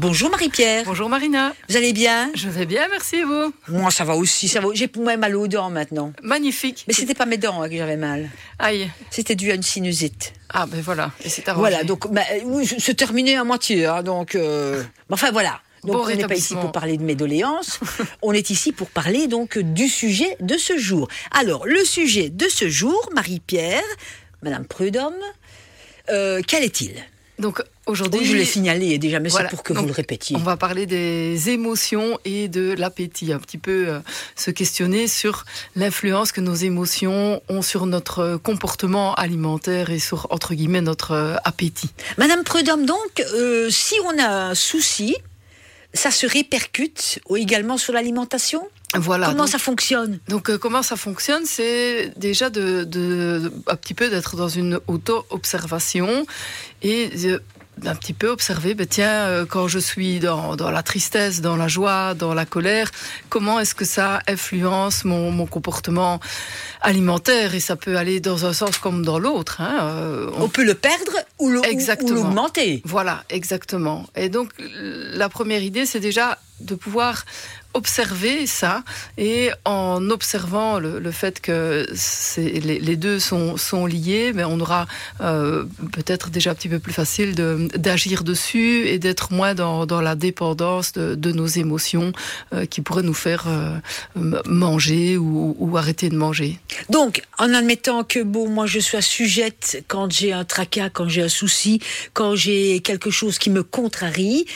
Bonjour Marie-Pierre. Bonjour Marina. Vous allez bien? Je vais bien, merci et vous? Moi ça va aussi, ça va. J'ai même mal aux dents maintenant. Magnifique. Mais c'était pas mes dents que j'avais mal. Aïe. C'était dû à une sinusite. Ah ben voilà, et c'est arrangé. Voilà, donc c'est terminé à moitié. Donc, enfin voilà. Donc bon on n'est pas ici pour parler de mes doléances, on est ici pour parler donc du sujet de ce jour. Alors, le sujet de ce jour, Marie-Pierre, Madame Prudhomme, quel est-il? Donc aujourd'hui, je l'ai signalé déjà, mais voilà, c'est pour que vous le répétiez. On va parler des émotions et de l'appétit, un petit peu se questionner sur l'influence que nos émotions ont sur notre comportement alimentaire et sur, entre guillemets, notre appétit. Madame Prudhomme, donc, si on a un souci, ça se répercute également sur l'alimentation? Voilà. Comment ça fonctionne? Donc, comment ça fonctionne? C'est déjà un petit peu d'être dans une auto-observation et d'un petit peu observer, quand je suis dans la tristesse, dans la joie, dans la colère, comment est-ce que ça influence mon comportement alimentaire? Et ça peut aller dans un sens comme dans l'autre. On peut le perdre ou l'augmenter. Voilà, exactement. Et donc, la première idée, c'est déjà de pouvoir observer ça, et en observant le fait que les deux sont liés, mais on aura peut-être déjà un petit peu plus facile d'agir dessus et d'être moins dans la dépendance de nos émotions qui pourraient nous faire manger ou arrêter de manger. Donc, en admettant que moi je sois sujette quand j'ai un tracas, quand j'ai un souci, quand j'ai quelque chose qui me contrarie,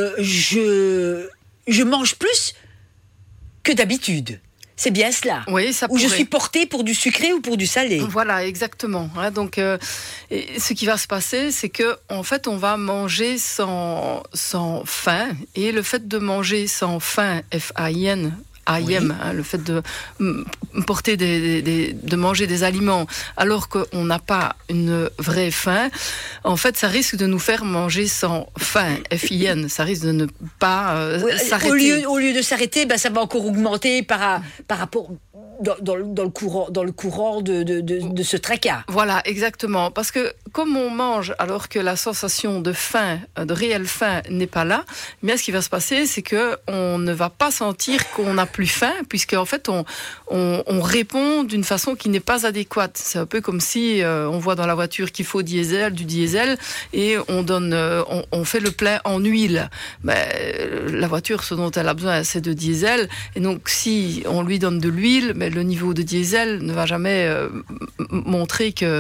je mange plus que d'habitude. C'est bien cela. Oui, ça pourrait. Où je suis portée pour du sucré ou pour du salé. Voilà, exactement. Donc, ce qui va se passer, c'est que en fait, on va manger sans faim. Et le fait de manger sans faim, F-A-I-N, le fait de porter de manger des aliments alors qu'on n'a pas une vraie faim, en fait, ça risque de nous faire manger sans faim, F-I-N. Ça risque de ne pas s'arrêter. Au lieu de s'arrêter, ça va encore augmenter par rapport dans le courant de ce tracas. Voilà, exactement. Parce que comme on mange alors que la sensation de faim, de réelle faim, n'est pas là, mais ce qui va se passer, c'est que on ne va pas sentir qu'on n'a plus faim, puisque en fait on répond d'une façon qui n'est pas adéquate. C'est un peu comme si on voit dans la voiture qu'il faut du diesel, et on fait le plein en huile. La voiture, ce dont elle a besoin, c'est de diesel, et donc si on lui donne de l'huile, le niveau de diesel ne va jamais montrer que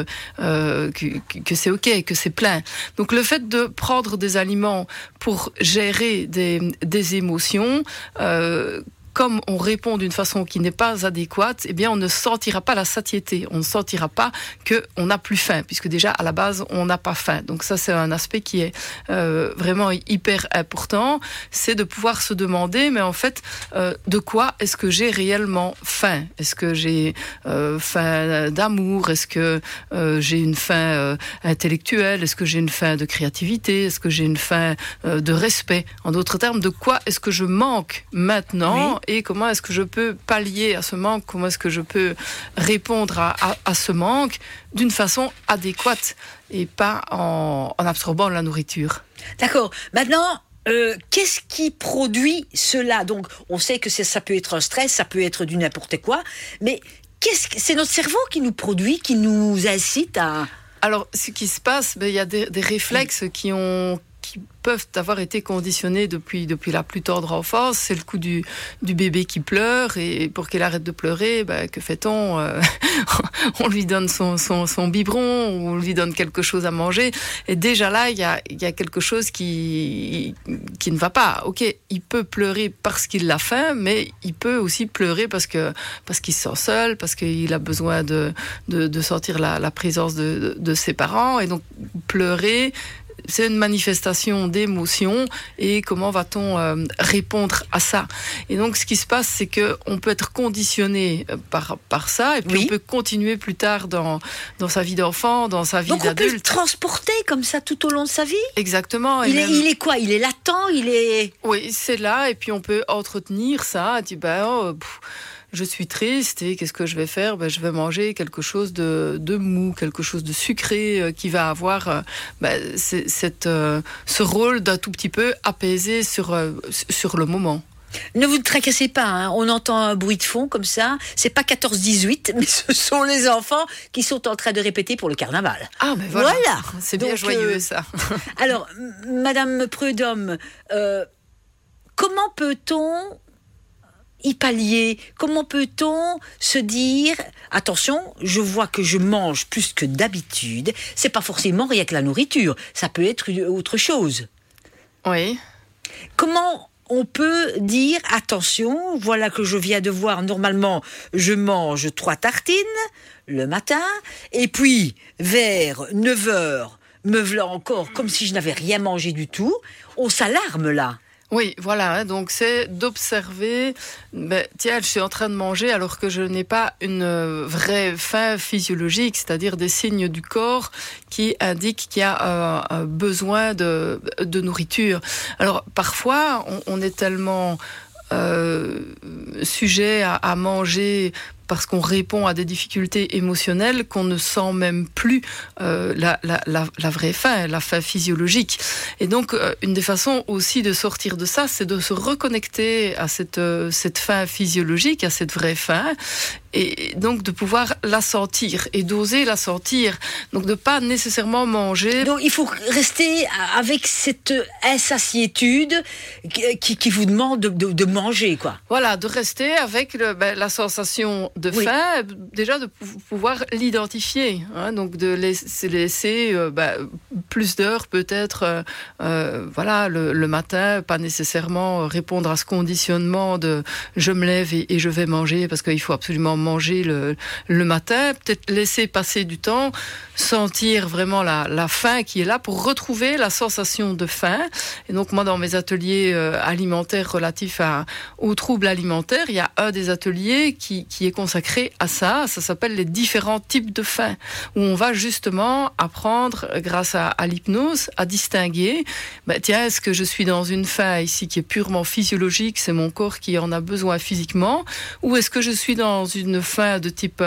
c'est ok, que c'est plein. Donc le fait de prendre des aliments pour gérer des émotions, comme on répond d'une façon qui n'est pas adéquate, eh bien on ne sentira pas la satiété, on ne sentira pas qu'on n'a plus faim, puisque déjà à la base on n'a pas faim. Donc ça, c'est un aspect qui est vraiment hyper important, c'est de pouvoir se demander, mais en fait, de quoi est-ce que j'ai réellement faim? Est-ce que j'ai faim d'amour? Est-ce que j'ai une faim intellectuelle? Est-ce que j'ai une faim de créativité? Est-ce que j'ai une faim de respect? En d'autres termes, de quoi est-ce que je manque maintenant? Oui. Et comment est-ce que je peux pallier à ce manque? Comment est-ce que je peux répondre à ce manque d'une façon adéquate et pas en absorbant la nourriture? D'accord. Maintenant, qu'est-ce qui produit cela? Donc, on sait que ça peut être un stress, ça peut être du n'importe quoi, mais c'est notre cerveau qui nous produit, qui nous incite à... Alors, ce qui se passe, il y a des réflexes qui peuvent avoir été conditionnés depuis la plus tendre enfance. C'est le coup du bébé qui pleure, et pour qu'il arrête de pleurer, que fait-on? On lui donne son biberon, on lui donne quelque chose à manger, et déjà là il y a quelque chose qui ne va pas. Ok, il peut pleurer parce qu'il a faim, mais il peut aussi pleurer parce qu'il se sent seul, parce qu'il a besoin de sentir la présence de ses parents, et donc pleurer, c'est une manifestation d'émotion, et comment va-t-on répondre à ça? Et donc, ce qui se passe, c'est qu'on peut être conditionné par ça, et puis on peut continuer plus tard dans sa vie d'enfant, dans sa vie d'adulte. Donc, on peut le transporter comme ça tout au long de sa vie? Exactement. Il est quoi? Il est latent? Oui, c'est là, et puis on peut entretenir ça. je suis triste et qu'est-ce que je vais faire ? Je vais manger quelque chose de mou, quelque chose de sucré qui va avoir ce rôle d'un tout petit peu apaisé sur le moment. Ne vous tracassez pas, hein. On entend un bruit de fond comme ça. C'est pas 14-18, mais ce sont les enfants qui sont en train de répéter pour le carnaval. Ah, mais voilà. C'est bien joyeux, ça. Alors, Madame Prudhomme, comment peut-on y pallier ? Comment peut-on se dire, attention, je vois que je mange plus que d'habitude. C'est pas forcément rien que la nourriture. Ça peut être autre chose. Oui. Comment on peut dire, attention, voilà que je viens de voir, normalement, je mange 3 tartines le matin, et puis, vers 9h, me voilà encore comme si je n'avais rien mangé du tout. On s'alarme, là. Oui, voilà, donc c'est d'observer, tiens, je suis en train de manger alors que je n'ai pas une vraie faim physiologique, c'est-à-dire des signes du corps qui indiquent qu'il y a un besoin de nourriture. Alors parfois, on est tellement sujet à manger parce qu'on répond à des difficultés émotionnelles qu'on ne sent même plus la vraie faim, la faim physiologique. Et donc, une des façons aussi de sortir de ça, c'est de se reconnecter à cette faim physiologique, à cette vraie faim, et donc de pouvoir la sentir et d'oser la sentir. Donc de pas nécessairement manger. Donc il faut rester avec cette insatiétude qui vous demande de manger, quoi. Voilà, de rester avec la sensation de faim, déjà de pouvoir l'identifier, hein, donc de laisser plus d'heures peut-être, le matin, pas nécessairement répondre à ce conditionnement de je me lève et je vais manger parce qu'il faut absolument manger le matin, peut-être laisser passer du temps, sentir vraiment la faim qui est là pour retrouver la sensation de faim. Et donc moi dans mes ateliers alimentaires relatifs aux troubles alimentaires, il y a un des ateliers qui est consacré à ça s'appelle les différents types de faim, où on va justement apprendre grâce à l'hypnose à distinguer, est-ce que je suis dans une faim ici qui est purement physiologique, c'est mon corps qui en a besoin physiquement, ou est-ce que je suis dans une faim de type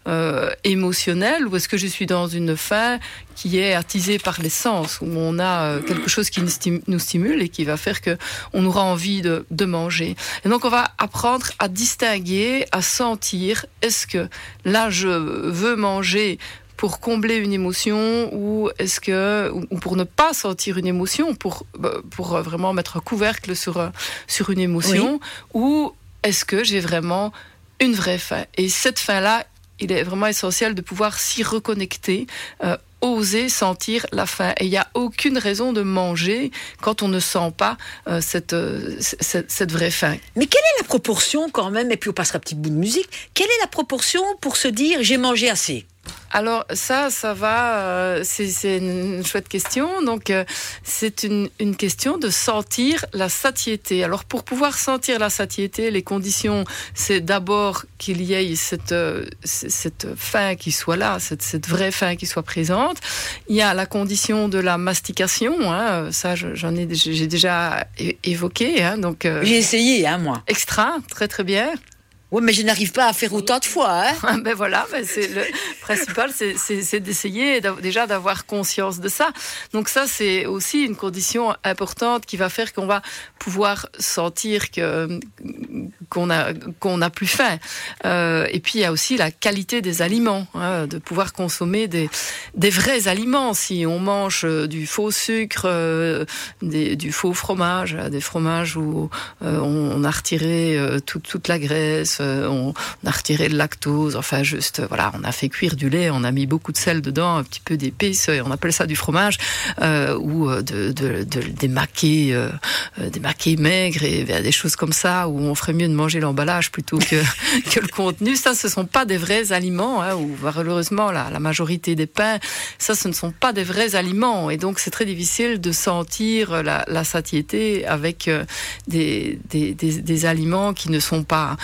émotionnel, ou est-ce que je suis dans une faim qui est attisée par les sens, où on a quelque chose qui nous stimule et qui va faire qu'on aura envie de manger. Et donc on va apprendre à distinguer, à sentir, est-ce que là je veux manger pour combler une émotion, ou est-ce que, ou pour ne pas sentir une émotion, pour vraiment mettre un couvercle sur une émotion, ou est-ce que j'ai vraiment une vraie faim. Et cette faim-là, il est vraiment essentiel de pouvoir s'y reconnecter, oser sentir la faim. Et il n'y a aucune raison de manger quand on ne sent pas cette vraie faim. Mais quelle est la proportion quand même, et puis on passera un petit bout de musique, quelle est la proportion pour se dire j'ai mangé assez ? Alors ça va, c'est une chouette question. Donc c'est une question de sentir la satiété. Alors pour pouvoir sentir la satiété, les conditions, c'est d'abord qu'il y ait cette faim qui soit là, cette vraie faim qui soit présente. Il y a la condition de la mastication, hein, ça j'ai déjà évoqué. Hein, donc j'ai essayé, hein, moi. Extra, très très bien. Oui, mais je n'arrive pas à faire autant de fois. Hein. Voilà, c'est le principal, c'est d'essayer déjà d'avoir conscience de ça. Donc ça, c'est aussi une condition importante qui va faire qu'on va pouvoir sentir qu'on a plus faim. Et puis il y a aussi la qualité des aliments, hein, de pouvoir consommer des vrais aliments. Si on mange du faux sucre, du faux fromage, des fromages où on a retiré toute la graisse. On a retiré le lactose, enfin juste, on a fait cuire du lait, on a mis beaucoup de sel dedans, un petit peu d'épices, on appelle ça du fromage, ou des maquets maigres et des choses comme ça, où on ferait mieux de manger l'emballage plutôt que le contenu. Ça, ce sont pas des vrais aliments, hein, ou malheureusement la majorité des pains, ça, ce ne sont pas des vrais aliments, et donc c'est très difficile de sentir la satiété avec des aliments qui ne sont pas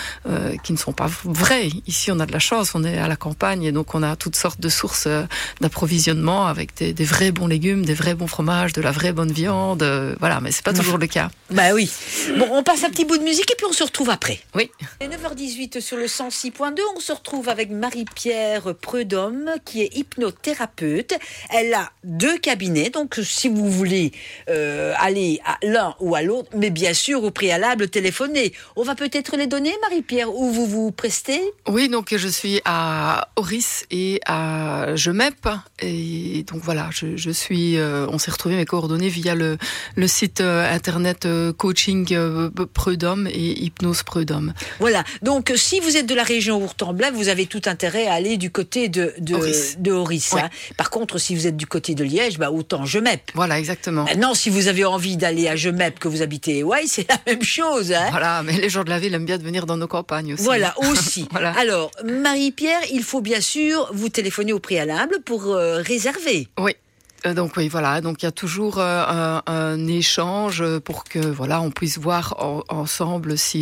vrais. Ici, on a de la chance, on est à la campagne et donc on a toutes sortes de sources d'approvisionnement avec des vrais bons légumes, des vrais bons fromages, de la vraie bonne viande, mais c'est pas toujours le cas. cas. Bah oui. Bon, on passe un petit bout de musique et puis on se retrouve après. Oui. Et 9h18 sur le 106.2, on se retrouve avec Marie-Pierre Prudhomme qui est hypnothérapeute. Elle a 2 cabinets, donc si vous voulez aller à l'un ou à l'autre, mais bien sûr au préalable téléphoner. On va peut-être les donner, Marie-Pierre, où vous vous prestez? Oui, donc je suis à Oris et à Gemep. Et donc voilà, je suis. On s'est retrouvé mes coordonnées via le site internet coaching Prudhomme et hypnose Prudhomme. Voilà. Donc si vous êtes de la région Ourthe-en-Blain, vous avez tout intérêt à aller du côté de Oris. Oui. Hein. Par contre, si vous êtes du côté de Liège, bah autant Gemep. Voilà, exactement. Maintenant, si vous avez envie d'aller à Gemep, que vous habitez Ouaille, c'est la même chose. Hein. Voilà, mais les gens de la ville aiment bien de venir dans nos campagnes aussi. Voilà, aussi. Voilà. Alors, Marie-Pierre, il faut bien sûr vous téléphoner au préalable pour réserver. Oui. Donc oui, voilà. Donc il y a toujours un échange pour que voilà on puisse voir ensemble si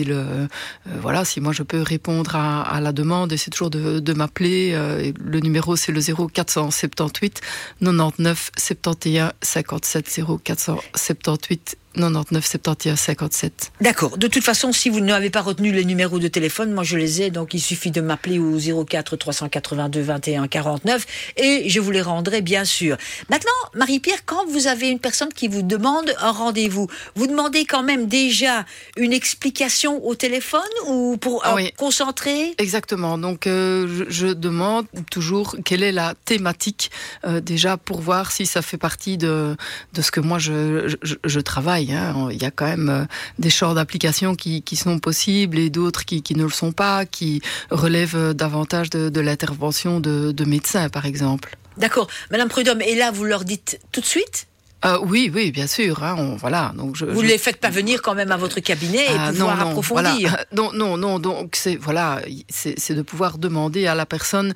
si moi je peux répondre à la demande. Et c'est toujours de m'appeler. Le numéro c'est le 0478 99 71 57 0478 99 71 57. D'accord. De toute façon, si vous n'avez pas retenu les numéros de téléphone, moi je les ai, donc il suffit de m'appeler au 04 382 21 49 et je vous les rendrai bien sûr. Maintenant, Marie-Pierre, quand vous avez une personne qui vous demande un rendez-vous, vous demandez quand même déjà une explication au téléphone ou pour concentrer? Exactement. Donc je demande toujours quelle est la thématique déjà pour voir si ça fait partie de ce que moi je travaille. Hein. Il y a quand même des champs d'application qui sont possibles et d'autres qui ne le sont pas, qui relèvent davantage de l'intervention de médecins, par exemple. D'accord. Madame Prudhomme, et là, vous leur dites tout de suite ? Oui, bien sûr. Hein, donc vous ne les faites pas venir quand même à votre cabinet et pouvoir approfondir. Voilà. Non. Donc c'est de pouvoir demander à la personne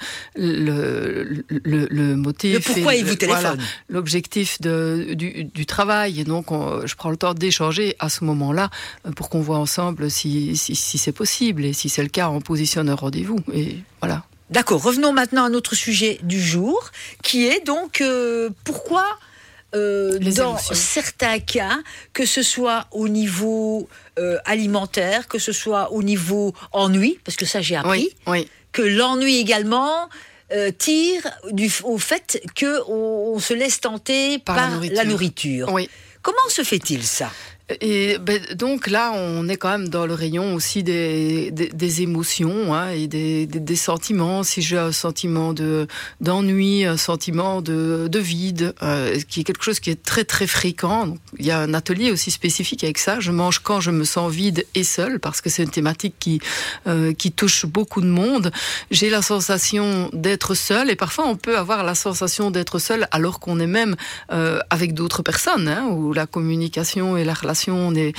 le motif, le pourquoi il vous téléphone, voilà, l'objectif du travail. Et donc je prends le temps d'échanger à ce moment-là pour qu'on voit ensemble si c'est possible et si c'est le cas, on positionne un rendez-vous. Et voilà. D'accord. Revenons maintenant à notre sujet du jour, qui est donc pourquoi. Dans certains cas, que ce soit au niveau alimentaire, que ce soit au niveau ennui, parce que ça j'ai appris, que l'ennui également tire au fait qu'on se laisse tenter par la nourriture. Oui. Comment se fait-il ça ? Et donc là, on est quand même dans le rayon aussi des émotions et des sentiments. Si j'ai un sentiment d'ennui, un sentiment de vide, qui est quelque chose qui est très très fréquent. Donc, il y a un atelier aussi spécifique avec ça. Je mange quand je me sens vide et seule, parce que c'est une thématique qui touche beaucoup de monde. J'ai la sensation d'être seule, et parfois on peut avoir la sensation d'être seule alors qu'on est même avec d'autres personnes, où la communication et la relation n'est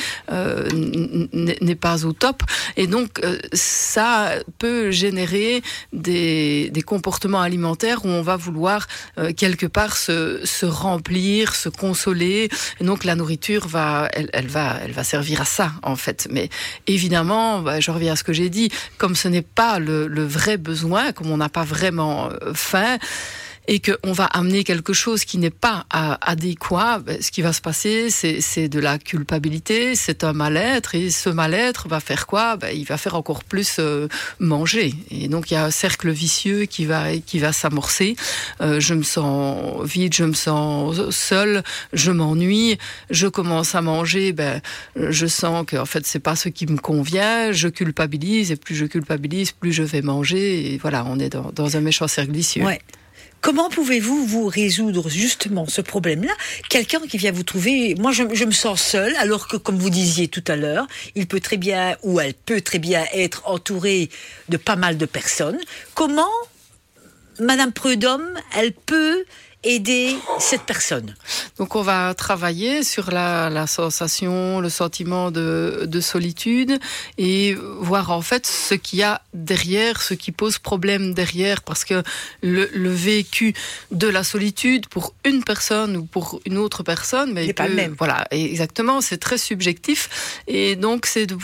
pas au top, et donc ça peut générer des comportements alimentaires où on va vouloir quelque part se remplir, se consoler, et donc la nourriture elle va servir à ça en fait. Mais évidemment, je reviens à ce que j'ai dit, comme ce n'est pas le vrai besoin, comme on n'a pas vraiment faim, et qu'on va amener quelque chose qui n'est pas adéquat, ce qui va se passer, c'est de la culpabilité, c'est un mal-être, et ce mal-être va faire quoi ? Il va faire encore plus manger. Et donc il y a un cercle vicieux qui va s'amorcer. Je me sens vide, je me sens seule, je m'ennuie, je commence à manger, je sens que en fait c'est pas ce qui me convient, je culpabilise, et plus je culpabilise, plus je vais manger, et voilà, on est dans un méchant cercle vicieux. Ouais. Comment pouvez-vous vous résoudre justement ce problème-là ? Quelqu'un qui vient vous trouver, moi je me sens seule, alors que comme vous disiez tout à l'heure, il peut très bien, ou elle peut très bien être entourée de pas mal de personnes. Comment Madame Prudhomme, elle peut aider cette personne ? Donc on va travailler sur la sensation, le sentiment de solitude, et voir en fait ce qu'il y a derrière, ce qui pose problème derrière, parce que le vécu de la solitude pour une personne ou pour une autre personne, il n'est pas le même. Voilà, exactement, c'est très subjectif, et donc c'est de voir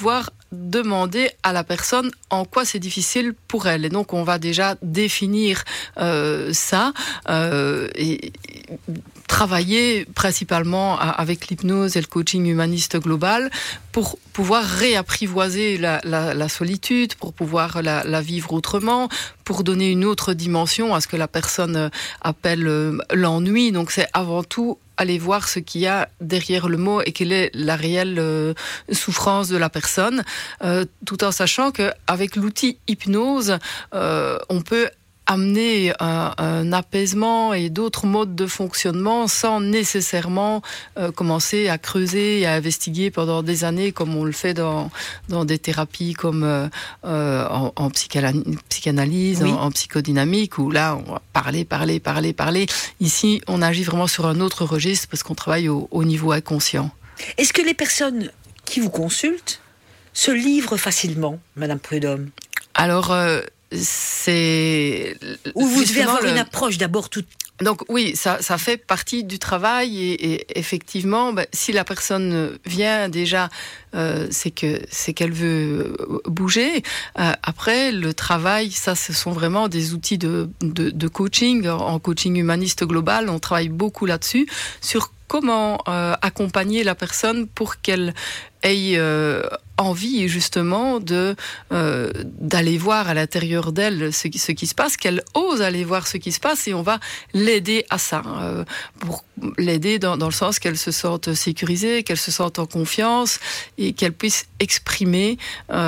demander à la personne en quoi c'est difficile pour elle. Et donc, on va déjà définir ça et travailler principalement avec l'hypnose et le coaching humaniste global pour pouvoir réapprivoiser la solitude, pour pouvoir la vivre autrement, pour donner une autre dimension à ce que la personne appelle l'ennui. Donc, c'est avant tout aller voir ce qu'il y a derrière le mot et quelle est la réelle souffrance de la personne, tout en sachant qu'avec l'outil hypnose, on peut amener un apaisement et d'autres modes de fonctionnement sans nécessairement commencer à creuser et à investiguer pendant des années comme on le fait dans des thérapies comme en psychanalyse, oui. en psychodynamique, où là on va parler. Ici, on agit vraiment sur un autre registre parce qu'on travaille au niveau inconscient. Est-ce que les personnes qui vous consultent se livrent facilement, Madame Prudhomme ? Alors, c'est... Ou vous devez avoir une approche d'abord toute... Donc oui, ça fait partie du travail et effectivement, si la personne vient déjà, c'est qu'elle veut bouger. Après, le travail, ça, ce sont vraiment des outils de coaching. En coaching humaniste global, on travaille beaucoup là-dessus, sur comment accompagner la personne pour qu'elle ait envie justement d'aller voir à l'intérieur d'elle ce qui se passe, qu'elle ose aller voir ce qui se passe, et on va l'aider à ça, pour l'aider dans le sens qu'elle se sente sécurisée, qu'elle se sente en confiance et qu'elle puisse exprimer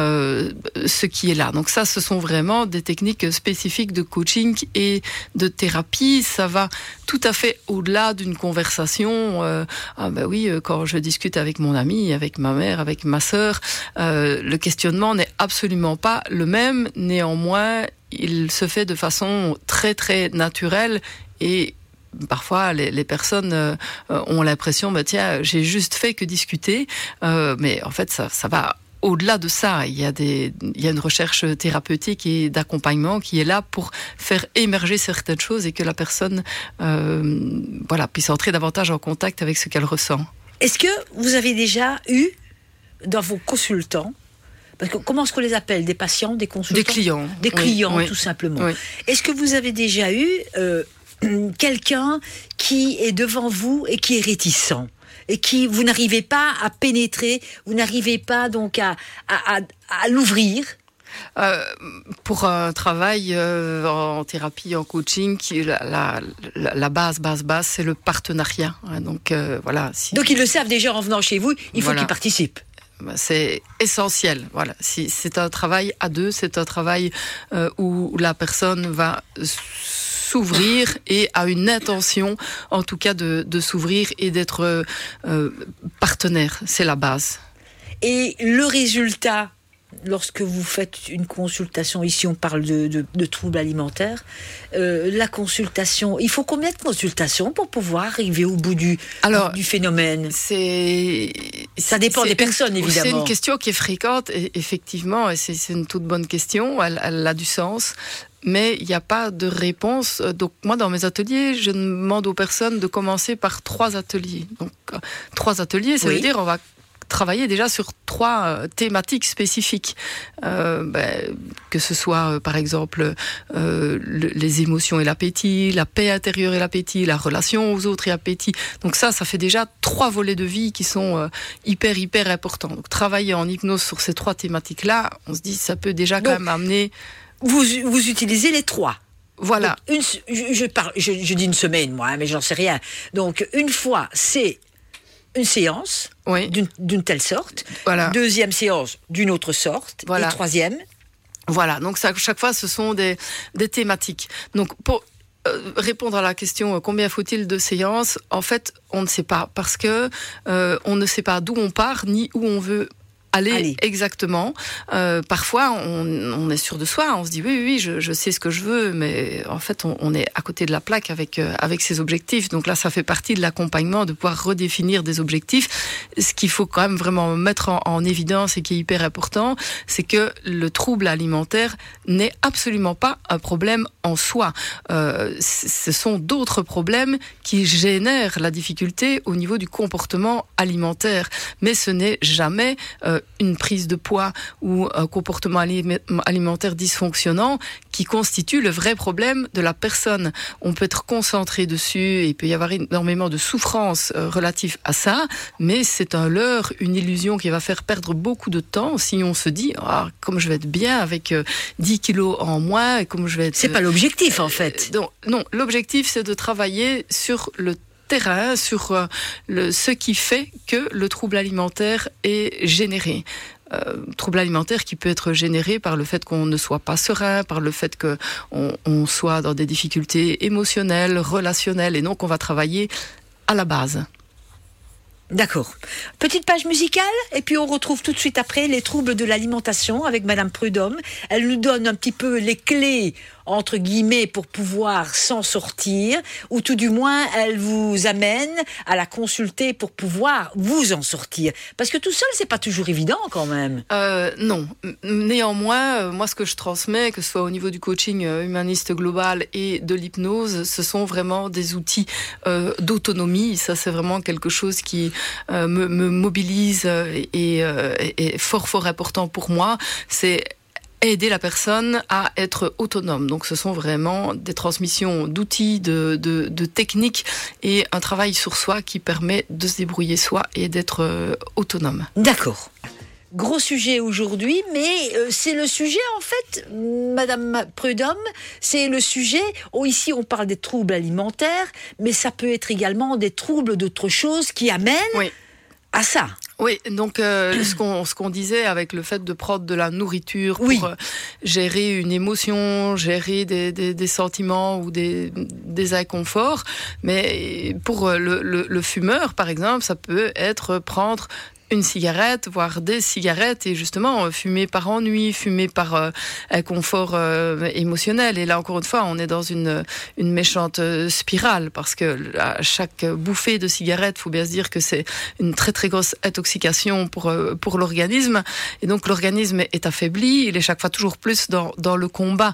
ce qui est là. Donc ça, ce sont vraiment des techniques spécifiques de coaching et de thérapie. Ça va tout à fait au-delà d'une conversation. Quand je discute avec mon ami, avec ma mère, avec ma sœur, le questionnement n'est absolument pas le même. Néanmoins, il se fait de façon très très naturelle et parfois les personnes ont l'impression tiens, j'ai juste fait que discuter, mais en fait ça va au-delà de ça. Il y a une recherche thérapeutique et d'accompagnement qui est là pour faire émerger certaines choses et que la personne puisse entrer davantage en contact avec ce qu'elle ressent. Est-ce que vous avez déjà eu dans vos consultants, parce que comment est-ce qu'on les appelle, des patients, des consultants, des clients, oui. Tout simplement. Oui. Est-ce que vous avez déjà eu quelqu'un qui est devant vous et qui est réticent et qui vous n'arrivez pas à pénétrer, vous n'arrivez pas donc à l'ouvrir? Pour un travail en thérapie, en coaching, la base, c'est le partenariat. Donc voilà. Donc ils le savent déjà en venant chez vous, il faut qu'ils participent. C'est essentiel. Voilà. Si c'est un travail à deux, c'est un travail où la personne va s'ouvrir et a une intention, en tout cas, de s'ouvrir et d'être partenaire. C'est la base. Et le résultat, lorsque vous faites une consultation, ici on parle de troubles alimentaires, la consultation, il faut combien de consultations pour pouvoir arriver au bout du phénomène? Ça dépend des personnes, évidemment. C'est une question qui est fréquente, et effectivement, et c'est une toute bonne question, elle a du sens. Mais il n'y a pas de réponse. Donc moi, dans mes ateliers, je demande aux personnes de commencer par 3 ateliers. Donc 3 ateliers, ça veut dire on va travailler déjà sur 3 thématiques spécifiques, que ce soit par exemple les émotions et l'appétit, la paix intérieure et l'appétit, la relation aux autres et l'appétit. Donc ça fait déjà 3 volets de vie qui sont hyper importants. Donc travailler en hypnose sur ces 3 thématiques-là, on se dit ça peut déjà quand même amener... Vous utilisez les 3. Voilà. Donc, je dis une semaine, moi, mais j'en sais rien. Donc une fois, c'est une séance, oui, d'une telle sorte. Voilà. 2e séance d'une autre sorte. Voilà. Et 3e. Voilà. Donc ça, chaque fois, ce sont des thématiques. Donc pour répondre à la question combien faut-il de séances, en fait, on ne sait pas, parce que on ne sait pas d'où on part ni où on veut aller. Exactement. Parfois, on est sûr de soi, on se dit oui, je sais ce que je veux, mais en fait, on est à côté de la plaque avec ses objectifs. Donc là, ça fait partie de l'accompagnement, de pouvoir redéfinir des objectifs. Ce qu'il faut quand même vraiment mettre en évidence et qui est hyper important, c'est que le trouble alimentaire n'est absolument pas un problème en soi. Ce sont d'autres problèmes qui génèrent la difficulté au niveau du comportement alimentaire. Mais ce n'est jamais une prise de poids ou un comportement alimentaire dysfonctionnant qui constitue le vrai problème de la personne. On peut être concentré dessus et il peut y avoir énormément de souffrance relative à ça, mais c'est un leurre, une illusion qui va faire perdre beaucoup de temps si on se dit comme je vais être bien avec 10 kilos en moins et comme je vais être... C'est pas l'objectif en fait. Non, l'objectif c'est de travailler sur le terrain, sur ce qui fait que le trouble alimentaire est généré. Trouble alimentaire qui peut être généré par le fait qu'on ne soit pas serein, par le fait qu'on soit dans des difficultés émotionnelles, relationnelles, et donc on va travailler à la base. D'accord. Petite page musicale, et puis on retrouve tout de suite après les troubles de l'alimentation avec Madame Prudhomme. Elle nous donne un petit peu les clés, entre guillemets, pour pouvoir s'en sortir, ou tout du moins, elle vous amène à la consulter pour pouvoir vous en sortir. Parce que tout seul, c'est pas toujours évident quand même. Non. Néanmoins, moi, ce que je transmets, que ce soit au niveau du coaching humaniste global et de l'hypnose, ce sont vraiment des outils d'autonomie. Ça, c'est vraiment quelque chose qui me mobilise et est fort important pour moi. C'est aider la personne à être autonome. Donc ce sont vraiment des transmissions d'outils, de techniques et un travail sur soi qui permet de se débrouiller soi et d'être autonome. D'accord. Gros sujet aujourd'hui, mais c'est le sujet en fait, Madame Prudhomme, c'est le sujet, ici on parle des troubles alimentaires, mais ça peut être également des troubles d'autres choses qui amènent à ça. Oui, donc ce qu'on disait avec le fait de prendre de la nourriture pour gérer une émotion, gérer des sentiments ou des inconforts, mais pour le fumeur, par exemple, ça peut être prendre une cigarette, voire des cigarettes, et justement fumer par ennui, fumer par inconfort émotionnel. Et là, encore une fois, on est dans une méchante spirale, parce que à chaque bouffée de cigarette, il faut bien se dire que c'est une très très grosse intoxication pour l'organisme. Et donc l'organisme est affaibli, il est chaque fois toujours plus dans le combat,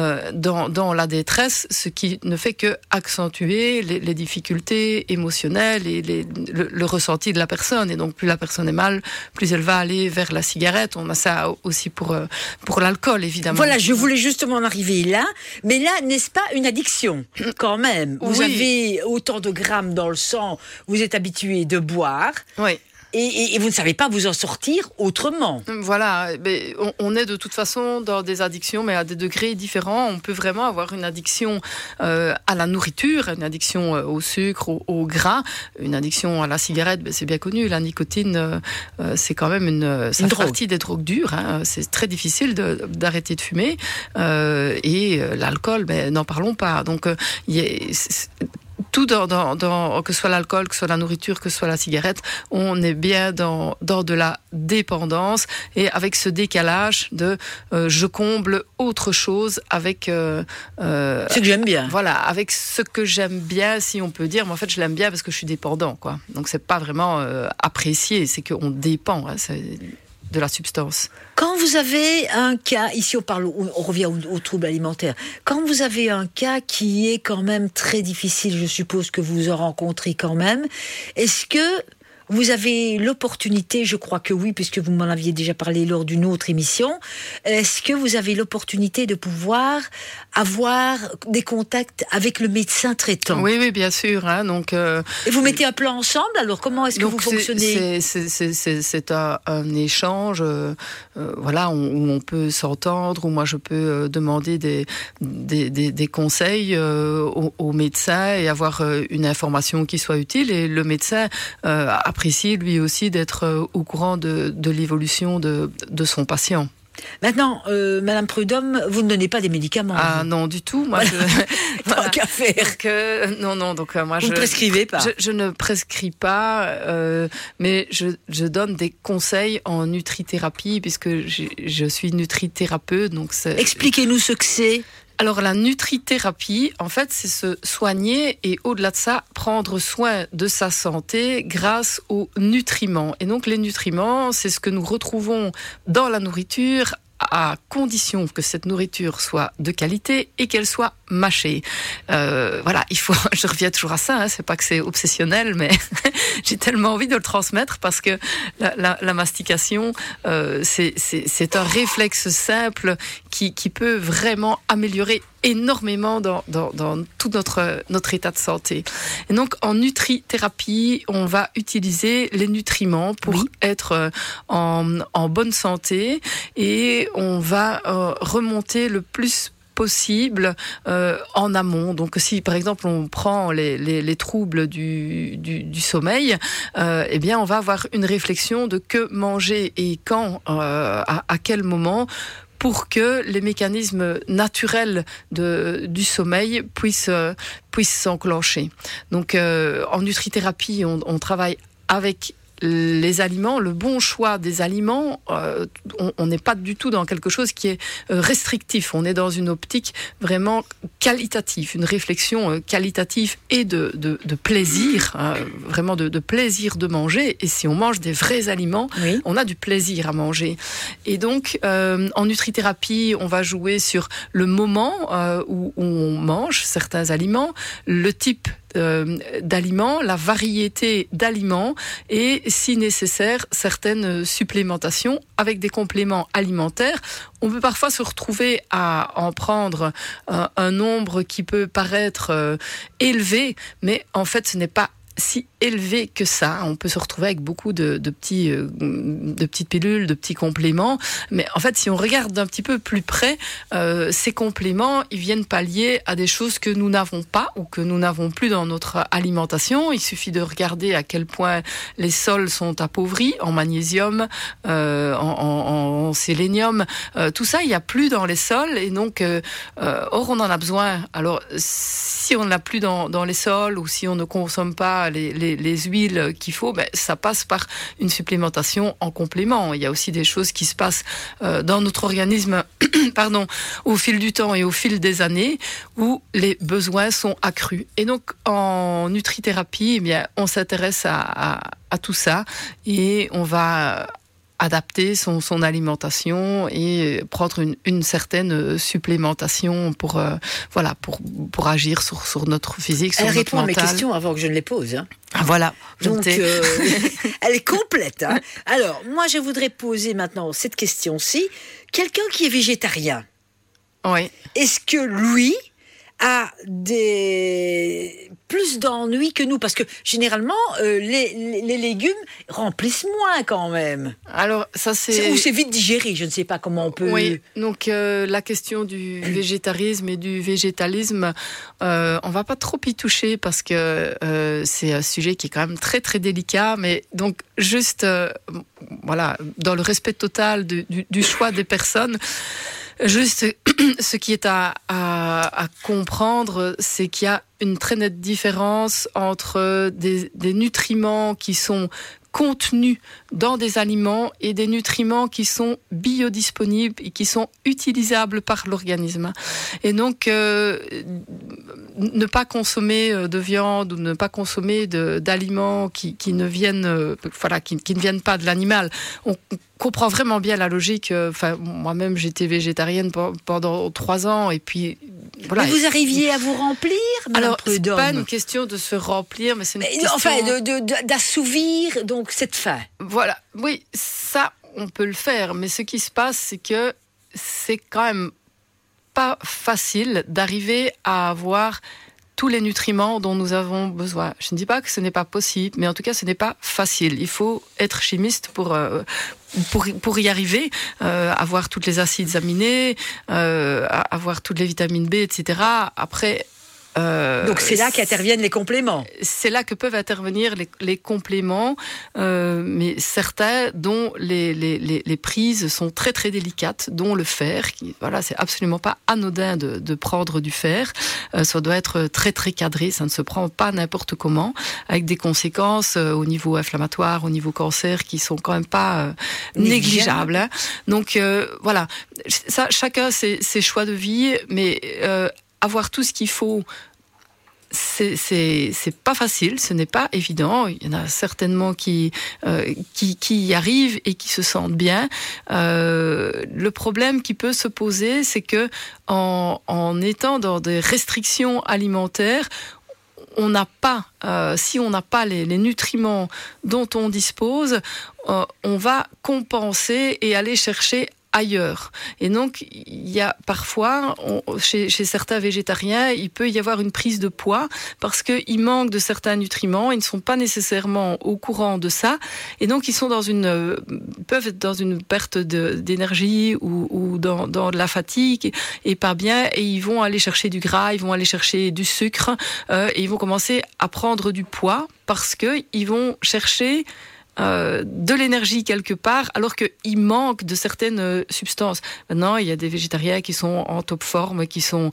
dans la détresse, ce qui ne fait que accentuer les difficultés émotionnelles et le ressenti de la personne. Et donc plus la personne est mal, plus elle va aller vers la cigarette. On a ça aussi pour l'alcool, évidemment. Voilà, je voulais justement en arriver là. Mais là, n'est-ce pas une addiction, quand même? Vous avez autant de grammes dans le sang, vous êtes habitué de boire. Oui. Et vous ne savez pas vous en sortir autrement. Voilà, mais on est de toute façon dans des addictions, mais à des degrés différents. On peut vraiment avoir une addiction à la nourriture, une addiction au sucre, au gras, une addiction à la cigarette, c'est bien connu. La nicotine, c'est quand même ça fait partie des drogues dures. Hein. C'est très difficile d'arrêter de fumer. Et l'alcool, n'en parlons pas. Donc, tout que ce soit l'alcool, que ce soit la nourriture, que ce soit la cigarette, on est bien dans de la dépendance et avec ce décalage de je comble autre chose avec ce que j'aime bien. Voilà, avec ce que j'aime bien, si on peut dire. Mais en fait, je l'aime bien parce que je suis dépendant, quoi. Donc c'est pas vraiment apprécié, c'est qu'on dépend. Hein, de la substance. Quand vous avez un cas, ici on revient au trouble alimentaire, quand vous avez un cas qui est quand même très difficile, je suppose que vous en rencontrez quand même, est-ce que vous avez l'opportunité, je crois que oui, puisque vous m'en aviez déjà parlé lors d'une autre émission, est-ce que vous avez l'opportunité de pouvoir avoir des contacts avec le médecin traitant? Oui, bien sûr. Hein, donc, et vous mettez un plan ensemble, alors comment est-ce que vous fonctionnez? C'est un échange voilà, où on peut s'entendre, où moi je peux demander des conseils au médecin et avoir une information qui soit utile, et le médecin apprécie lui aussi d'être au courant de l'évolution de son patient. Maintenant, Madame Prudhomme, vous ne donnez pas des médicaments. Ah non, du tout. Moi, tant qu'à faire. Donc moi, vous ne prescrivez pas. Je ne prescris pas, mais je donne des conseils en nutrithérapie, puisque je suis nutrithérapeute. Donc expliquez-nous ce que c'est. Alors la nutrithérapie, en fait, c'est se soigner et au-delà de ça, prendre soin de sa santé grâce aux nutriments. Et donc les nutriments, c'est ce que nous retrouvons dans la nourriture, à condition que cette nourriture soit de qualité et qu'elle soit mâchée. Voilà, je reviens toujours à ça, c'est pas que c'est obsessionnel, mais j'ai tellement envie de le transmettre parce que la mastication, c'est un réflexe simple qui peut vraiment améliorer énormément dans tout notre état de santé. Et donc, en nutrithérapie, on va utiliser les nutriments pour être en bonne santé et on va remonter le plus possible en amont. Donc si par exemple on prend les troubles du sommeil, eh bien on va avoir une réflexion de que manger et quand, à quel moment, pour que les mécanismes naturels du sommeil puissent s'enclencher. Donc en nutrithérapie, on travaille avec les aliments, le bon choix des aliments. On n'est pas du tout dans quelque chose qui est restrictif. On est dans une optique vraiment qualitative, une réflexion qualitative et de plaisir, vraiment de plaisir de manger. Et si on mange des vrais aliments, on a du plaisir à manger. Et donc, en nutrithérapie, on va jouer sur le moment où on mange certains aliments, le type d'aliments, la variété d'aliments et, si nécessaire, certaines supplémentations avec des compléments alimentaires. On peut parfois se retrouver à en prendre un nombre qui peut paraître élevé, mais en fait ce n'est pas si élevé que ça. On peut se retrouver avec beaucoup de petites pilules, de petits compléments. Mais en fait, si on regarde d'un petit peu plus près, ces compléments, ils viennent pallier à des choses que nous n'avons pas ou que nous n'avons plus dans notre alimentation. Il suffit de regarder à quel point les sols sont appauvris en magnésium, en sélénium. Tout ça, il n'y a plus dans les sols. Et donc, or, on en a besoin. Alors, si on n'a plus dans les sols ou si on ne consomme pas les huiles qu'il faut, ça passe par une supplémentation en complément. Il y a aussi des choses qui se passent dans notre organisme au fil du temps et au fil des années où les besoins sont accrus. Et donc en nutrithérapie, on s'intéresse à tout ça et on va adapter son alimentation et prendre une certaine supplémentation pour agir sur notre physique, sur notre mental. Elle répond à mes questions avant que je ne les pose. Voilà. Donc, elle est complète. Alors, moi, je voudrais poser maintenant cette question-ci. Quelqu'un qui est végétarien, est-ce que lui a plus d'ennuis que nous, parce que généralement les légumes remplissent moins quand même. Alors ça c'est vite digéré, je ne sais pas comment on peut. Oui, donc la question du végétarisme et du végétalisme, on va pas trop y toucher parce que c'est un sujet qui est quand même très très délicat, mais donc juste dans le respect total du choix des personnes. Juste, ce qui est à comprendre, c'est qu'il y a une très nette différence entre des nutriments qui sont contenus dans des aliments et des nutriments qui sont biodisponibles et qui sont utilisables par l'organisme. Et donc, ne pas consommer de viande ou ne pas consommer d'aliments qui ne viennent, qui ne viennent pas de l'animal. On comprend vraiment bien la logique. Moi-même, j'étais végétarienne pendant 3 ans et puis voilà. Mais vous arriviez à vous remplir, Alors, c'est pas une question de se remplir, mais c'est une question... Enfin, d'assouvir donc cette faim. Voilà, oui, ça, on peut le faire, mais ce qui se passe, c'est que c'est quand même pas facile d'arriver à avoir tous les nutriments dont nous avons besoin. Je ne dis pas que ce n'est pas possible, mais en tout cas, ce n'est pas facile. Il faut être chimiste pour y arriver, avoir tous les acides aminés, avoir toutes les vitamines B, etc. Après... Donc c'est là qu'interviennent les compléments. C'est là que peuvent intervenir les compléments, mais certains dont les prises sont très très délicates, dont le fer. C'est absolument pas anodin de prendre du fer. Ça doit être très très cadré. Ça ne se prend pas n'importe comment, avec des conséquences au niveau inflammatoire, au niveau cancer, qui sont quand même pas négligeables. Hein. Donc ça, chacun ses choix de vie, mais avoir tout ce qu'il faut, c'est pas facile, ce n'est pas évident. Il y en a certainement qui y arrivent et qui se sentent bien. Le problème qui peut se poser, c'est que en étant dans des restrictions alimentaires, on n'a pas, si on n'a pas les nutriments dont on dispose, on va compenser et aller chercher ailleurs. Et donc, il y a parfois, chez certains végétariens, il peut y avoir une prise de poids parce qu'ils manquent de certains nutriments, ils ne sont pas nécessairement au courant de ça, et donc ils sont peuvent être dans une perte d'énergie ou dans de la fatigue et pas bien, et ils vont aller chercher du gras, ils vont aller chercher du sucre, et ils vont commencer à prendre du poids parce que ils vont chercher de l'énergie quelque part, alors qu'il manque de certaines substances. Maintenant, il y a des végétariens qui sont en top forme, qui sont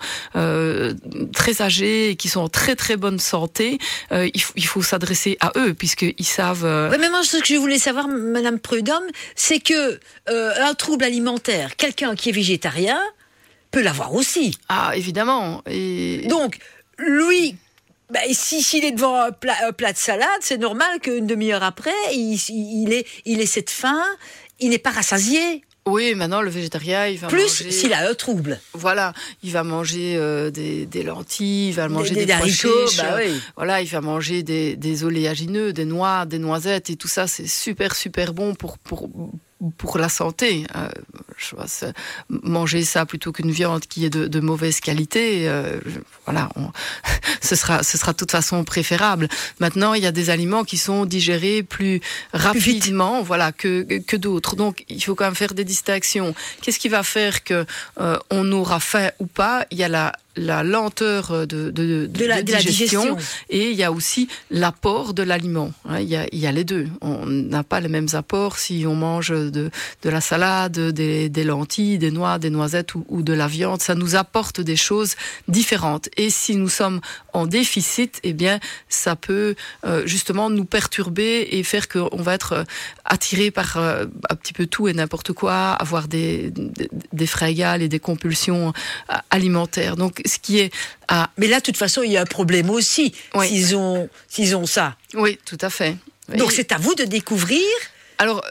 très âgés, qui sont en très très bonne santé. Il faut s'adresser à eux, puisqu'ils savent... Ouais, mais moi, ce que je voulais savoir, Madame Prudhomme, c'est que un trouble alimentaire, quelqu'un qui est végétarien peut l'avoir aussi. Ah, évidemment. Et... Donc, lui... s'il est devant un plat de salade, c'est normal qu'une demi-heure après, il ait cette faim, il n'est pas rassasié. Oui, maintenant, le végétarien, il va manger... Plus s'il a un trouble. Voilà, il va manger des lentilles, il va manger des haricots, chiches, voilà, il va manger des oléagineux, des noix, des noisettes, et tout ça, c'est super, super bon pour la santé. Je vois, manger ça plutôt qu'une viande qui est de mauvaise qualité, voilà, ce sera de toute façon préférable. Maintenant, il y a des aliments qui sont digérés plus rapidement, voilà, que d'autres. Donc, il faut quand même faire des distinctions. Qu'est-ce qui va faire que on aura faim ou pas? Il y a la lenteur de la digestion, et il y a aussi l'apport de l'aliment. Il y a les deux. On n'a pas les mêmes apports si on mange de la salade, des lentilles, des noix, des noisettes ou de la viande. Ça nous apporte des choses différentes. Et si nous sommes en déficit, eh bien, ça peut justement nous perturber et faire qu'on va être attiré par un petit peu tout et n'importe quoi, avoir des frégales et des compulsions alimentaires. Donc, ce qui est Mais là, de toute façon, il y a un problème aussi, oui. s'ils ont ça. Oui, tout à fait. Donc, c'est à vous de découvrir. Alors,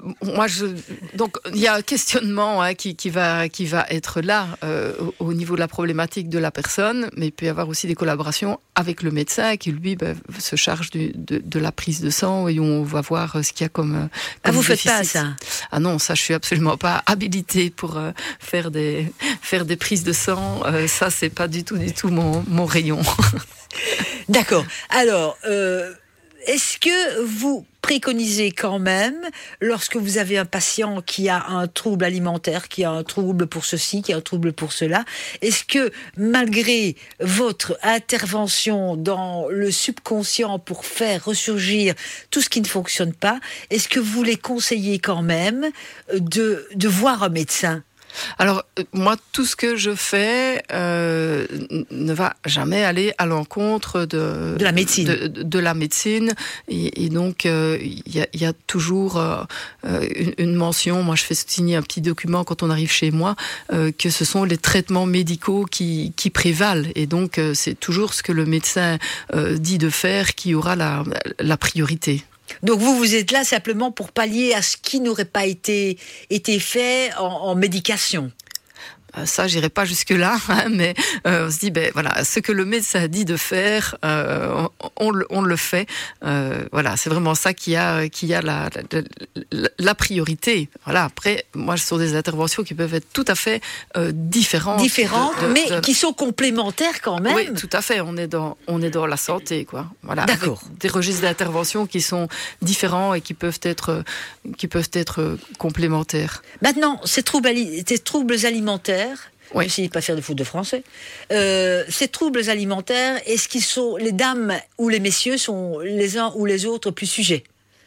donc il y a un questionnement qui va être là au niveau de la problématique de la personne, mais il peut y avoir aussi des collaborations avec le médecin qui lui se charge de la prise de sang, et on va voir ce qu'il y a comme vous déficit. faites pas ça? Ah non, ça je suis absolument pas habilitée pour faire des prises de sang. Ça c'est pas du tout mon rayon. D'accord. Alors, est-ce que vous préconisez quand même, lorsque vous avez un patient qui a un trouble alimentaire, qui a un trouble pour ceci, qui a un trouble pour cela, est-ce que malgré votre intervention dans le subconscient pour faire ressurgir tout ce qui ne fonctionne pas, est-ce que vous les conseillez quand même de voir un médecin ? Alors, moi, tout ce que je fais ne va jamais aller à l'encontre de la médecine. De la médecine. Et donc, il y a toujours une mention. Moi, je fais signer un petit document quand on arrive chez moi, que ce sont les traitements médicaux qui prévalent. Et donc, c'est toujours ce que le médecin dit de faire qui aura la priorité. Donc vous êtes là simplement pour pallier à ce qui n'aurait pas été fait en médication. Ça, j'irai pas jusque-là, mais on se dit, voilà, ce que le médecin dit de faire, on le fait. Voilà, c'est vraiment ça qui a la priorité. Voilà. Après, moi, ce sont des interventions qui peuvent être tout à fait différentes, mais qui sont complémentaires quand même. Oui, tout à fait. On est dans la santé, quoi. Voilà. D'accord. Des registres d'intervention qui sont différents et qui peuvent être complémentaires. Maintenant, ces troubles alimentaires. Oui. J'essaie de pas faire de faute de français. Ces troubles alimentaires, est-ce qu'ils sont, les dames ou les messieurs sont les uns ou les autres plus sujets?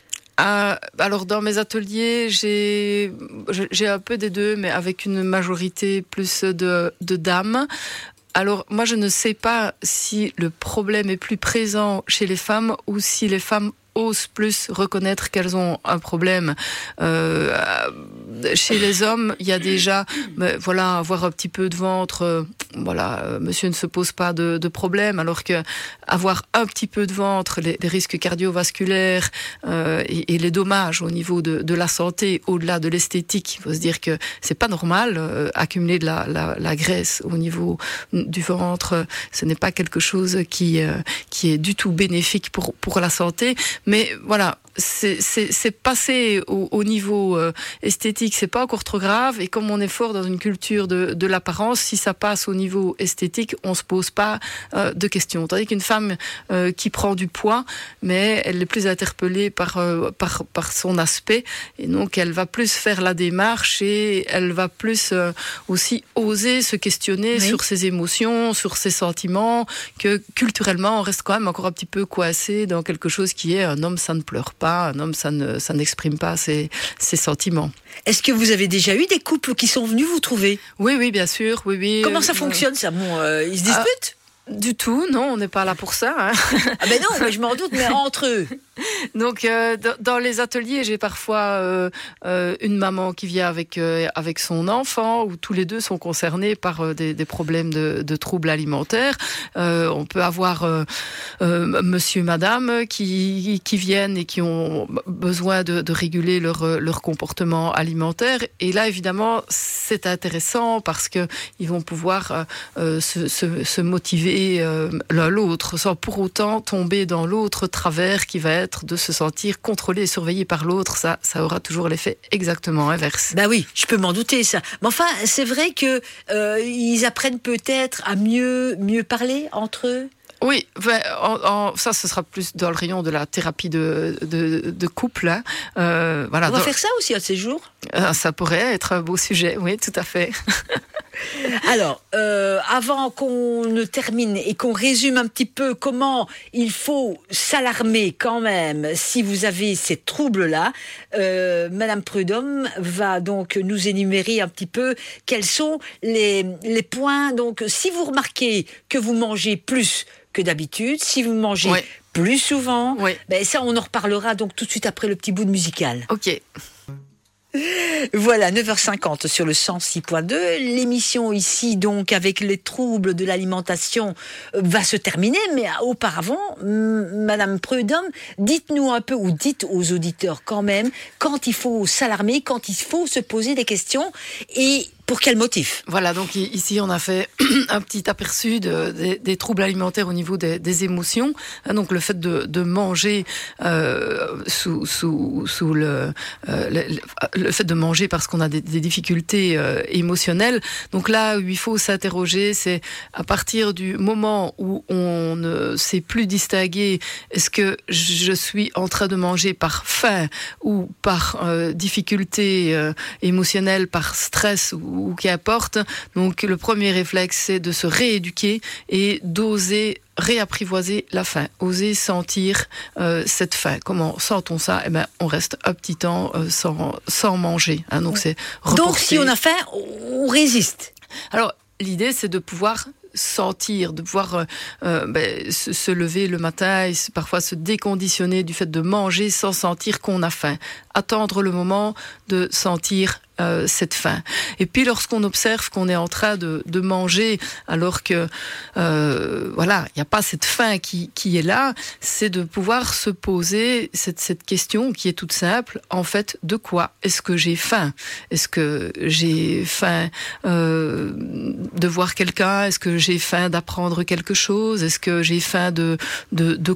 Alors dans mes ateliers, j'ai un peu des deux, mais avec une majorité plus de dames. Alors moi je ne sais pas si le problème est plus présent chez les femmes ou si les femmes osent plus reconnaître qu'elles ont un problème. chez les hommes, il y a déjà, voilà, avoir un petit peu de ventre, monsieur ne se pose pas de problème, alors que avoir un petit peu de ventre, les risques cardiovasculaires et les dommages au niveau de la santé, au-delà de l'esthétique, il faut se dire que c'est pas normal, accumuler de la graisse au niveau du ventre, ce n'est pas quelque chose qui est du tout bénéfique pour la santé, mais voilà, c'est passé au niveau esthétique, c'est pas encore trop grave, et comme on est fort dans une culture de l'apparence, si ça passe au niveau esthétique, on se pose pas de questions. Tandis qu'une femme qui prend du poids, mais elle est plus interpellée par son aspect, et donc elle va plus faire la démarche et elle va plus aussi oser se questionner sur ses émotions, sur ses sentiments, que culturellement on reste quand même encore un petit peu coincé dans quelque chose qui est un homme ça ne pleure pas, un homme ça n'exprime pas ses sentiments. Est-ce que vous avez déjà eu des couples qui sont venus vous trouver ? Oui, bien sûr. Oui. Comment ça fonctionne ça ? Ils se disputent ? Du tout, non, on n'est pas là pour ça. Hein. Ah ben non, je m'en doute, mais entre eux. Donc, dans les ateliers, j'ai parfois une maman qui vient avec son enfant, où tous les deux sont concernés par des problèmes de troubles alimentaires. On peut avoir monsieur, madame qui viennent et qui ont besoin de réguler leur comportement alimentaire. Et là, évidemment, c'est intéressant parce que ils vont pouvoir se motiver l'un l'autre, sans pour autant tomber dans l'autre travers qui va être de se sentir contrôlé et surveillé par l'autre. Ça aura toujours l'effet exactement inverse. Bah oui, je peux m'en douter ça. Mais enfin, c'est vrai que ils apprennent peut-être à mieux parler entre eux. Oui, ça, ce sera plus dans le rayon de la thérapie de couple. Hein. Voilà. On va faire ça aussi à ces jours. Ça pourrait être un beau sujet, oui, tout à fait. Alors, avant qu'on ne termine et qu'on résume un petit peu comment il faut s'alarmer quand même si vous avez ces troubles-là, Madame Prudhomme va donc nous énumérer un petit peu quels sont les points. Donc, si vous remarquez que vous mangez plus que d'habitude, si vous mangez plus souvent, ben ça on en reparlera donc tout de suite après le petit bout de musical. Ok. Voilà, 9h50 sur le 106.2. L'émission ici, donc, avec les troubles de l'alimentation, va se terminer. Mais auparavant, Madame Prudhomme, dites-nous un peu, ou dites aux auditeurs quand même, quand il faut s'alarmer, quand il faut se poser des questions, et pour quel motif ? Voilà, donc ici on a fait un petit aperçu des troubles alimentaires au niveau des émotions. Donc le fait de manger sous le fait de manger parce qu'on a des difficultés émotionnelles. Donc là où il faut s'interroger, c'est à partir du moment où on ne sait plus distinguer est-ce que je suis en train de manger par faim ou par difficulté émotionnelle, par stress ou qu'importe. Donc le premier réflexe, c'est de se rééduquer et d'oser réapprivoiser la faim, oser sentir cette faim. Comment sent-on ça ? Eh ben, on reste un petit temps sans manger. Hein, donc c'est reporter. Donc si on a faim, on résiste. Alors l'idée, c'est de pouvoir sentir, de pouvoir se lever le matin et parfois se déconditionner du fait de manger sans sentir qu'on a faim. Attendre le moment de sentir cette faim. Et puis lorsqu'on observe qu'on est en train de manger alors que il n'y a pas cette faim qui est là, c'est de pouvoir se poser cette question qui est toute simple. En fait, de quoi est-ce que j'ai faim ? Est-ce que j'ai faim de voir quelqu'un ? Est-ce que j'ai faim d'apprendre quelque chose ? Est-ce que j'ai faim de contact ?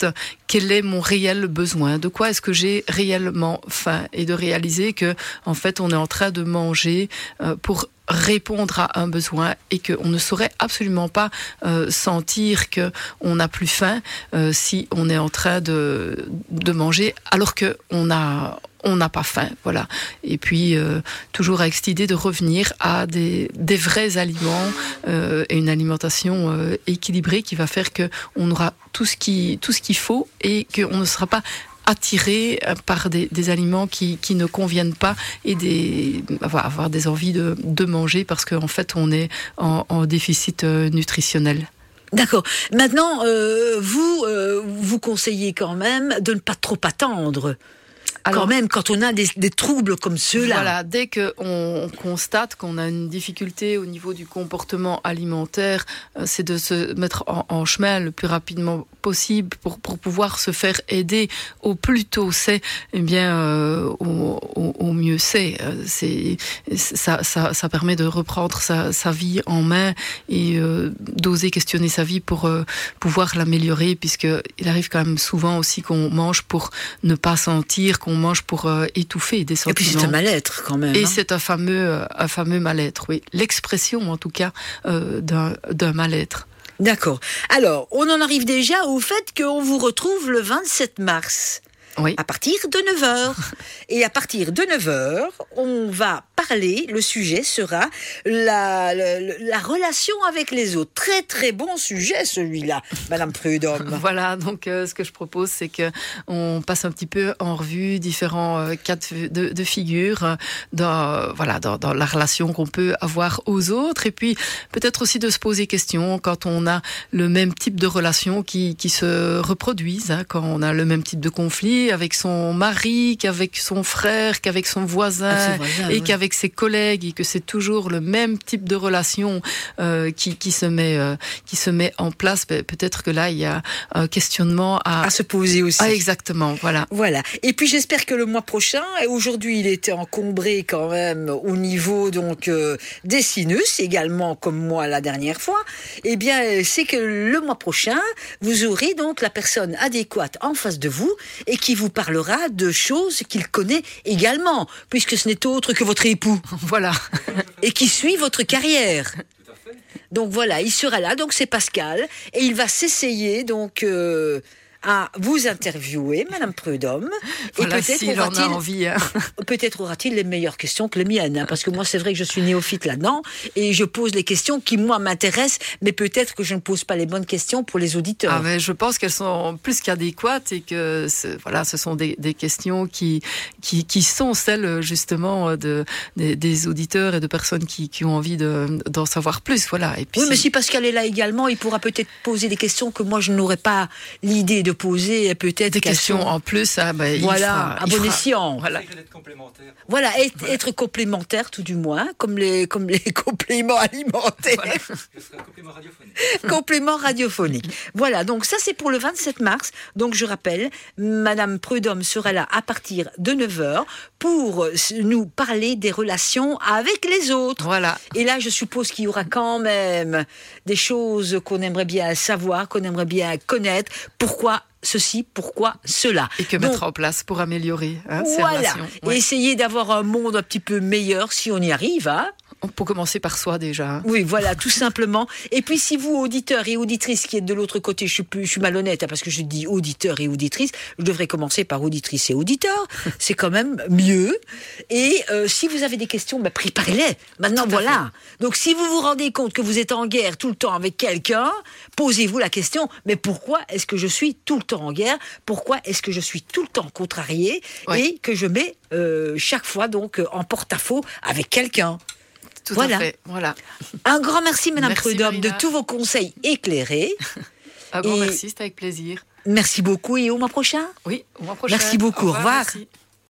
Quel est mon réel besoin ? De quoi est-ce que j'ai réellement faim ? Et de réaliser que en fait on est en train de manger pour répondre à un besoin et qu'on ne saurait absolument pas sentir qu'on n'a plus faim si on est en train de manger alors qu'on n'a pas faim, voilà. Et puis toujours avec cette idée de revenir à des vrais aliments et une alimentation équilibrée qui va faire que on aura tout ce qu'il faut et qu'on ne sera pas attiré par des aliments qui ne conviennent pas et avoir des envies de manger parce qu'en fait on est en déficit nutritionnel. D'accord. Maintenant, vous conseillez quand même de ne pas trop attendre. quand même, quand on a des troubles comme ceux-là. Voilà, dès qu'on constate qu'on a une difficulté au niveau du comportement alimentaire, c'est de se mettre en chemin le plus rapidement possible pour pouvoir se faire aider. Au plus tôt c'est, eh bien, au mieux c'est. Ça permet de reprendre sa vie en main et d'oser questionner sa vie pour pouvoir l'améliorer, puisqu'il arrive quand même souvent aussi qu'on mange pour ne pas sentir, qu'on mange pour étouffer des sentiments. Et puis c'est un mal-être quand même. Et c'est un fameux mal-être, oui. L'expression en tout cas d'un mal-être. D'accord. Alors, on en arrive déjà au fait qu'on vous retrouve le 27 mars. Oui. À partir de 9h. Et à partir de 9h, on va parler, le sujet sera la relation avec les autres. Très très bon sujet celui-là, Madame Prudhomme. Voilà, donc ce que je propose, c'est qu'on passe un petit peu en revue différents cas de figure dans la relation qu'on peut avoir aux autres, et puis peut-être aussi de se poser question quand on a le même type de relation qui se reproduisent, hein, quand on a le même type de conflit avec son mari, qu'avec son frère, qu'avec son voisin, et qu'avec ses collègues, et que c'est toujours le même type de relation qui se met en place. Peut-être que là, il y a un questionnement à se poser aussi. Ah, exactement, voilà. Voilà. Et puis j'espère que le mois prochain, et aujourd'hui il était encombré quand même au niveau donc des sinus, également comme moi la dernière fois, eh bien c'est que le mois prochain, vous aurez donc la personne adéquate en face de vous et qui vous parlera de choses qu'il connaît également, puisque ce n'est autre que votre époux. Voilà. Et qui suit votre carrière. Donc voilà, il sera là, donc c'est Pascal, et il va s'essayer donc à vous interviewer, Madame Prudhomme. Voilà, et peut-être s'il en a envie. Hein. Peut-être aura-t-il les meilleures questions que les miennes, hein, parce que moi c'est vrai que je suis néophyte là-dedans, et je pose les questions qui moi m'intéressent, mais peut-être que je ne pose pas les bonnes questions pour les auditeurs. Ah, mais je pense qu'elles sont plus qu'adéquates, et que ce sont des questions qui sont celles justement des auditeurs et de personnes qui ont envie d'en savoir plus. Voilà. Et puis oui, mais si Pascal est là également, il pourra peut-être poser des questions que moi je n'aurais pas l'idée de poser, et peut-être des questions en plus. Ah, voilà, à bon escient. Voilà. Voilà, être complémentaire tout du moins, comme les compléments alimentaires. Voilà. Complément radiophonique. Complément radiophonique. Voilà, donc ça c'est pour le 27 mars. Donc je rappelle, Madame Prudhomme sera là à partir de 9h pour nous parler des relations avec les autres. Voilà. Et là, je suppose qu'il y aura quand même des choses qu'on aimerait bien savoir, qu'on aimerait bien connaître. Pourquoi ceci, pourquoi cela. Et que mettre en place pour améliorer ces voilà. relations. Ouais. Et essayer d'avoir un monde un petit peu meilleur si on y arrive, hein. On peut commencer par soi déjà. Hein. Oui, voilà, tout simplement. Et puis si vous, auditeurs et auditrices qui êtes de l'autre côté, je suis malhonnête, hein, parce que je dis auditeurs et auditrices, je devrais commencer par auditrices et auditeurs, c'est quand même mieux. Et si vous avez des questions, préparez-les. Maintenant, voilà. Donc si vous vous rendez compte que vous êtes en guerre tout le temps avec quelqu'un, posez-vous la question, mais pourquoi est-ce que je suis tout le temps en guerre ? Pourquoi est-ce que je suis tout le temps contrarié et que je mets chaque fois donc en porte-à-faux avec quelqu'un ? Tout à fait, voilà. Un grand merci, Madame Prudhomme, Marina. de tous vos conseils éclairés. Un grand merci, c'était avec plaisir. Merci beaucoup et au mois prochain. Oui, au mois prochain. Merci beaucoup, au revoir. Merci.